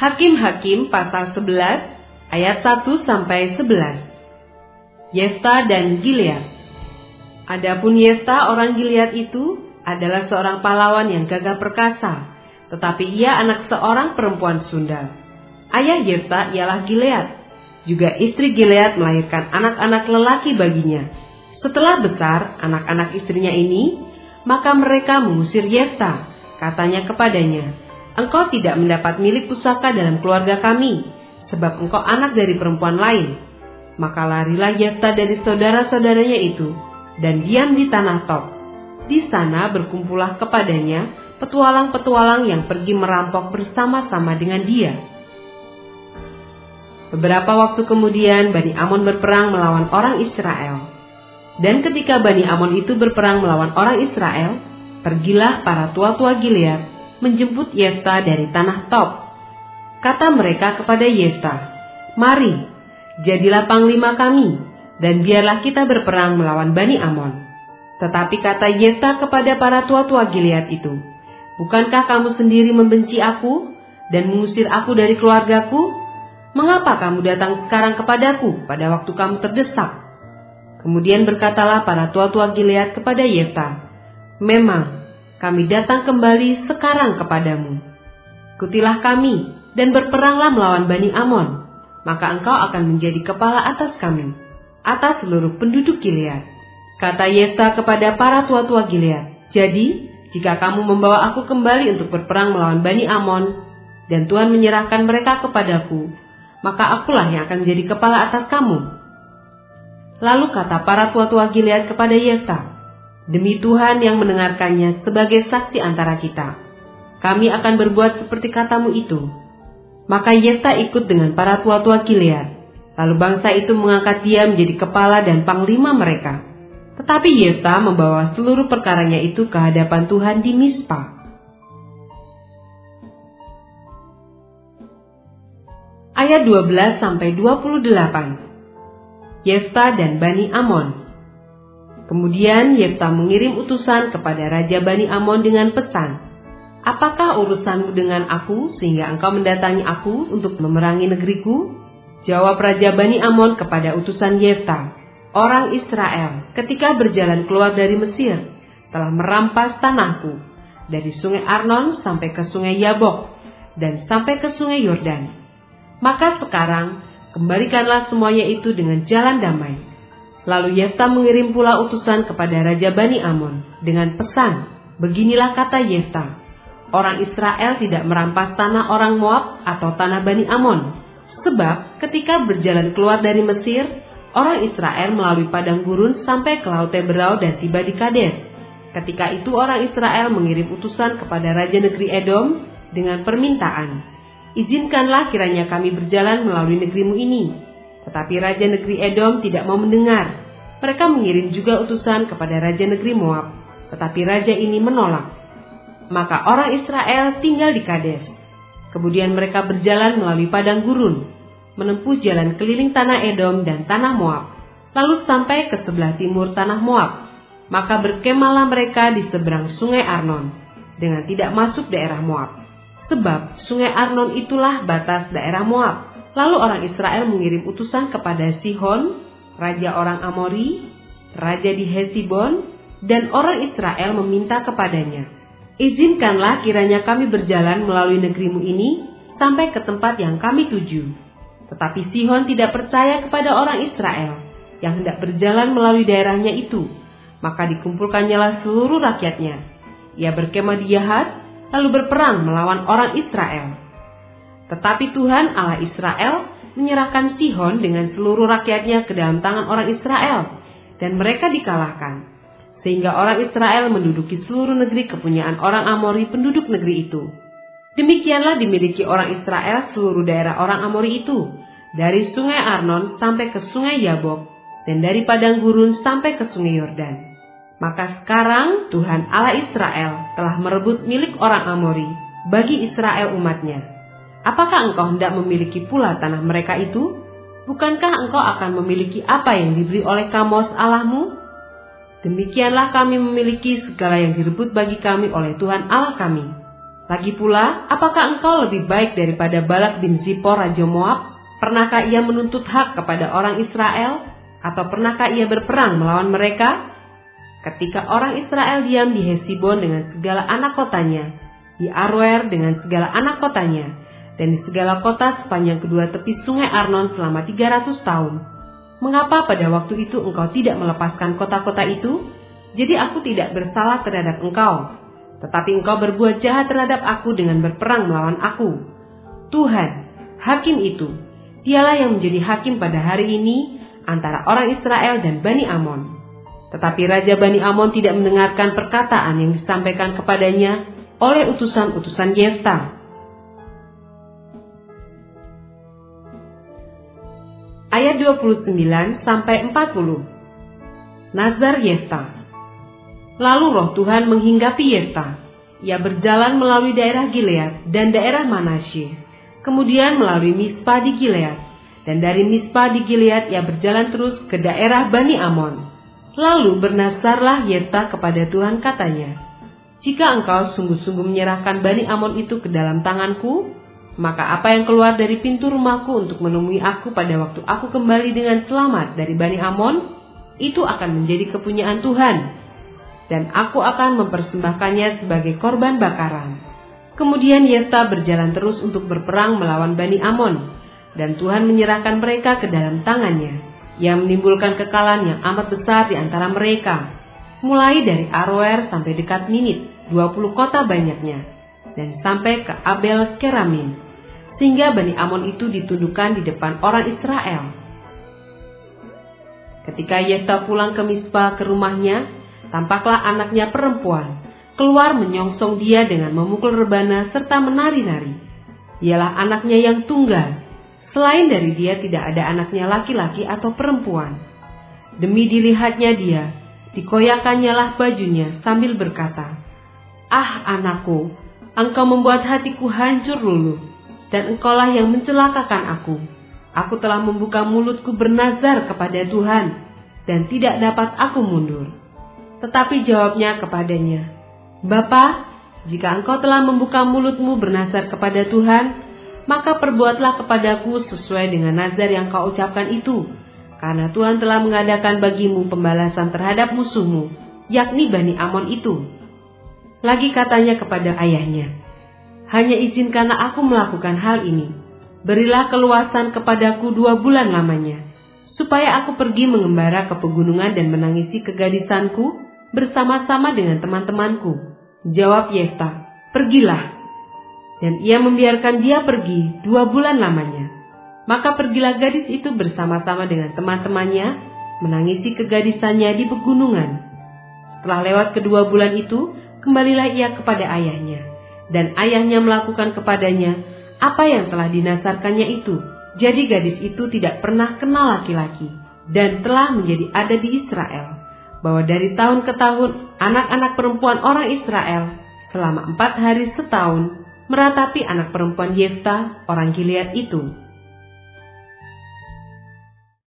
Hakim-Hakim pasal 11 ayat 1 sampai 11. Yefta dan Gilead. Adapun Yefta orang Gilead itu adalah seorang pahlawan yang gagah perkasa, tetapi ia anak seorang perempuan sundal. Ayah Yefta ialah Gilead. Juga istri Gilead melahirkan anak-anak lelaki baginya. Setelah besar anak-anak istrinya ini, maka mereka mengusir Yefta. Katanya kepadanya, "Engkau tidak mendapat milik pusaka dalam keluarga kami, sebab engkau anak dari perempuan lain." Maka larilah Yefta dari saudara-saudaranya itu dan diam di tanah Tob. Di sana berkumpullah kepadanya petualang-petualang yang pergi merampok bersama-sama dengan dia. Beberapa waktu kemudian Bani Amon berperang melawan orang Israel. Dan ketika Bani Amon itu berperang melawan orang Israel, pergilah para tua-tua Gilead menjemput Yefta dari tanah Tob. Kata mereka kepada Yefta, "Mari, jadilah panglima kami, dan biarlah kita berperang melawan Bani Amon." Tetapi kata Yefta kepada para tua-tua Gilead itu, "Bukankah kamu sendiri membenci aku dan mengusir aku dari keluargaku? Mengapa kamu datang sekarang kepadaku pada waktu kamu terdesak?" Kemudian berkatalah para tua-tua Gilead kepada Yefta, "Memang kami datang kembali sekarang kepadamu. Ikutilah kami dan berperanglah melawan Bani Amon, maka engkau akan menjadi kepala atas kami, atas seluruh penduduk Gilead." Kata Yefta kepada para tua-tua Gilead, "Jadi, jika kamu membawa aku kembali untuk berperang melawan Bani Amon, dan Tuhan menyerahkan mereka kepadaku, maka akulah yang akan menjadi kepala atas kamu." Lalu kata para tua-tua Gilead kepada Yefta, "Demi Tuhan yang mendengarkannya sebagai saksi antara kita, kami akan berbuat seperti katamu itu." Maka Yefta ikut dengan para tua-tua Gilead. Lalu bangsa itu mengangkat dia menjadi kepala dan panglima mereka. Tetapi Yefta membawa seluruh perkaranya itu ke hadapan Tuhan di Mispa. Ayat 12 sampai 28. Yefta dan Bani Amon. Kemudian Yefta mengirim utusan kepada Raja Bani Amon dengan pesan, "Apakah urusanmu dengan aku sehingga engkau mendatangi aku untuk memerangi negeriku?" Jawab Raja Bani Amon kepada utusan Yefta, "Orang Israel ketika berjalan keluar dari Mesir telah merampas tanahku dari sungai Arnon sampai ke sungai Yabok dan sampai ke sungai Yordan. Maka sekarang kembalikanlah semuanya itu dengan jalan damai." Lalu Yefta mengirim pula utusan kepada Raja Bani Amon dengan pesan, "Beginilah kata Yefta, orang Israel tidak merampas tanah orang Moab atau tanah Bani Amon, sebab ketika berjalan keluar dari Mesir, orang Israel melalui padang gurun sampai ke Laut Teberau dan tiba di Kades. Ketika itu orang Israel mengirim utusan kepada Raja negeri Edom dengan permintaan, 'Izinkanlah kiranya kami berjalan melalui negerimu ini.' Tetapi Raja negeri Edom tidak mau mendengar. Mereka mengirim juga utusan kepada Raja negeri Moab, tetapi Raja ini menolak. Maka orang Israel tinggal di Kades. Kemudian mereka berjalan melalui padang gurun, menempuh jalan keliling tanah Edom dan tanah Moab, lalu sampai ke sebelah timur tanah Moab. Maka berkemahlah mereka di seberang sungai Arnon, dengan tidak masuk daerah Moab. Sebab sungai Arnon itulah batas daerah Moab. Lalu orang Israel mengirim utusan kepada Sihon, raja orang Amori, raja di Hesibon, dan orang Israel meminta kepadanya, 'Izinkanlah kiranya kami berjalan melalui negerimu ini sampai ke tempat yang kami tuju.' Tetapi Sihon tidak percaya kepada orang Israel yang hendak berjalan melalui daerahnya itu. Maka dikumpulkannyalah seluruh rakyatnya. Ia berkemah di Yahaz, lalu berperang melawan orang Israel. Tetapi Tuhan Allah Israel menyerahkan Sihon dengan seluruh rakyatnya ke dalam tangan orang Israel, dan mereka dikalahkan. Sehingga orang Israel menduduki seluruh negeri kepunyaan orang Amori penduduk negeri itu. Demikianlah dimiliki orang Israel seluruh daerah orang Amori itu, dari sungai Arnon sampai ke sungai Yabok, dan dari padang gurun sampai ke sungai Yordan. Maka sekarang Tuhan Allah Israel telah merebut milik orang Amori bagi Israel umatnya. Apakah engkau hendak memiliki pula tanah mereka itu? Bukankah engkau akan memiliki apa yang diberi oleh Kamos Allahmu? Demikianlah kami memiliki segala yang direbut bagi kami oleh Tuhan Allah kami. Lagi pula, apakah engkau lebih baik daripada Balak bin Zippor Raja Moab? Pernahkah ia menuntut hak kepada orang Israel? Atau pernahkah ia berperang melawan mereka? Ketika orang Israel diam di Hesibon dengan segala anak kotanya, di Aroer dengan segala anak kotanya, dan di segala kota sepanjang kedua tepi sungai Arnon selama 300 tahun. Mengapa pada waktu itu engkau tidak melepaskan kota-kota itu? Jadi aku tidak bersalah terhadap engkau, tetapi engkau berbuat jahat terhadap aku dengan berperang melawan aku. Tuhan, hakim itu, dialah yang menjadi hakim pada hari ini antara orang Israel dan Bani Amon. Tetapi Raja Bani Amon tidak mendengarkan perkataan yang disampaikan kepadanya oleh utusan-utusan Yefta. Ayat 29-40. Nazar Yefta. Lalu roh Tuhan menghinggapi Yefta. Ia berjalan melalui daerah Gilead dan daerah Manasye, kemudian melalui Mispa di Gilead, dan dari Mispa di Gilead ia berjalan terus ke daerah Bani Amon. Lalu bernazarlah Yefta kepada Tuhan, katanya, "Jika engkau sungguh-sungguh menyerahkan Bani Amon itu ke dalam tanganku, maka apa yang keluar dari pintu rumahku untuk menemui aku pada waktu aku kembali dengan selamat dari Bani Amon, itu akan menjadi kepunyaan Tuhan, dan aku akan mempersembahkannya sebagai korban bakaran." Kemudian Yefta berjalan terus untuk berperang melawan Bani Amon, dan Tuhan menyerahkan mereka ke dalam tangannya. Ia menimbulkan kekalahan yang amat besar di antara mereka, mulai dari Aroer sampai dekat Minit, 20 kota banyaknya, dan sampai ke Abel Keramim, sehingga Bani Amon itu ditundukkan di depan orang Israel. Ketika Yefta pulang ke Mispa ke rumahnya, tampaklah anaknya perempuan keluar menyongsong dia dengan memukul rebana serta menari-nari. Dialah anaknya yang tunggal. Selain dari dia tidak ada anaknya laki-laki atau perempuan. Demi dilihatnya dia, dikoyakannya lah bajunya sambil berkata, "Ah anakku, engkau membuat hatiku hancur luluh, dan engkaulah yang mencelakakan aku. Aku telah membuka mulutku bernazar kepada Tuhan, dan tidak dapat aku mundur." Tetapi jawabnya kepadanya, "Bapa, jika engkau telah membuka mulutmu bernazar kepada Tuhan, maka perbuatlah kepadaku sesuai dengan nazar yang kau ucapkan itu, karena Tuhan telah mengadakan bagimu pembalasan terhadap musuhmu, yakni Bani Amon itu." Lagi katanya kepada ayahnya, "Hanya izinkanlah aku melakukan hal ini. Berilah keluasan kepadaku 2 bulan lamanya, supaya aku pergi mengembara ke pegunungan dan menangisi kegadisanku bersama-sama dengan teman-temanku." Jawab Yefta, "Pergilah." Dan ia membiarkan dia pergi 2 bulan lamanya. Maka pergilah gadis itu bersama-sama dengan teman-temannya menangisi kegadisannya di pegunungan. Setelah lewat kedua bulan itu, kembalilah ia kepada ayahnya, dan ayahnya melakukan kepadanya apa yang telah dinasarkannya itu. Jadi gadis itu tidak pernah kenal laki-laki, dan telah menjadi adat di Israel, bahwa dari tahun ke tahun anak-anak perempuan orang Israel selama 4 hari setahun meratapi anak perempuan Yefta orang Gilead itu.